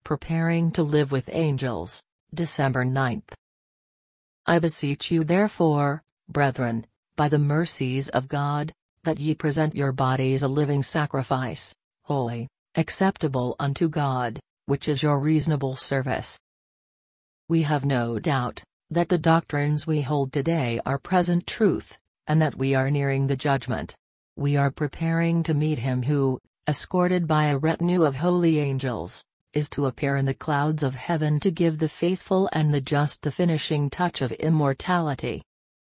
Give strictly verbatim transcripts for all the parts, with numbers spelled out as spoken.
Preparing to live with angels, December ninth. I beseech you therefore, brethren, by the mercies of God, that ye present your bodies a living sacrifice, holy, acceptable unto God, which is your reasonable service. We have no doubt that the doctrines we hold today are present truth, and that we are nearing the judgment. We are preparing to meet him who, escorted by a retinue of holy angels, is to appear in the clouds of heaven to give the faithful and the just the finishing touch of immortality.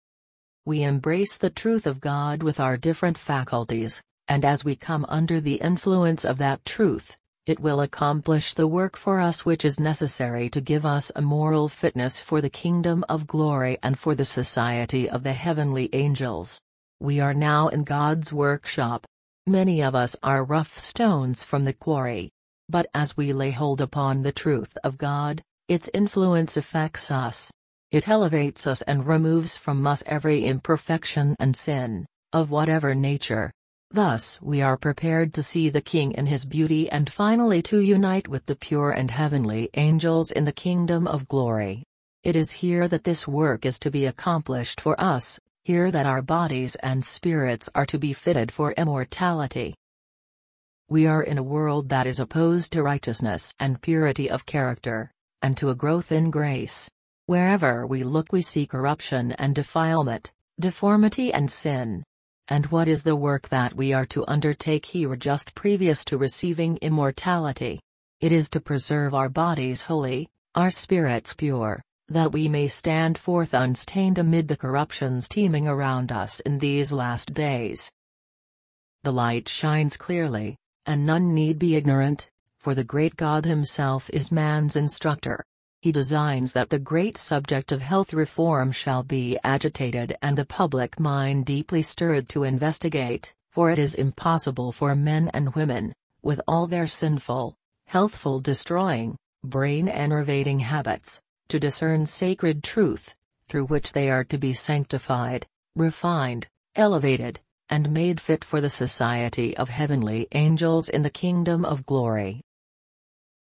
We embrace the truth of God with our different faculties, and as we come under the influence of that truth, it will accomplish the work for us which is necessary to give us a moral fitness for the kingdom of glory and for the society of the heavenly angels. We are now in God's workshop. Many of us are rough stones from the quarry. But as we lay hold upon the truth of God, its influence affects us. It elevates us and removes from us every imperfection and sin, of whatever nature. Thus we are prepared to see the King in his beauty and finally to unite with the pure and heavenly angels in the kingdom of glory. It is here that this work is to be accomplished for us, here that our bodies and spirits are to be fitted for immortality. We are in a world that is opposed to righteousness and purity of character, and to a growth in grace. Wherever we look we see corruption and defilement, deformity and sin. And what is the work that we are to undertake here just previous to receiving immortality? It is to preserve our bodies holy, our spirits pure, that we may stand forth unstained amid the corruptions teeming around us in these last days. The light shines clearly, and none need be ignorant, for the great God himself is man's instructor. He designs that the great subject of health reform shall be agitated and the public mind deeply stirred to investigate, for it is impossible for men and women, with all their sinful, healthful destroying, brain-enervating habits, to discern sacred truth, through which they are to be sanctified, refined, elevated, and made fit for the society of heavenly angels in the kingdom of glory.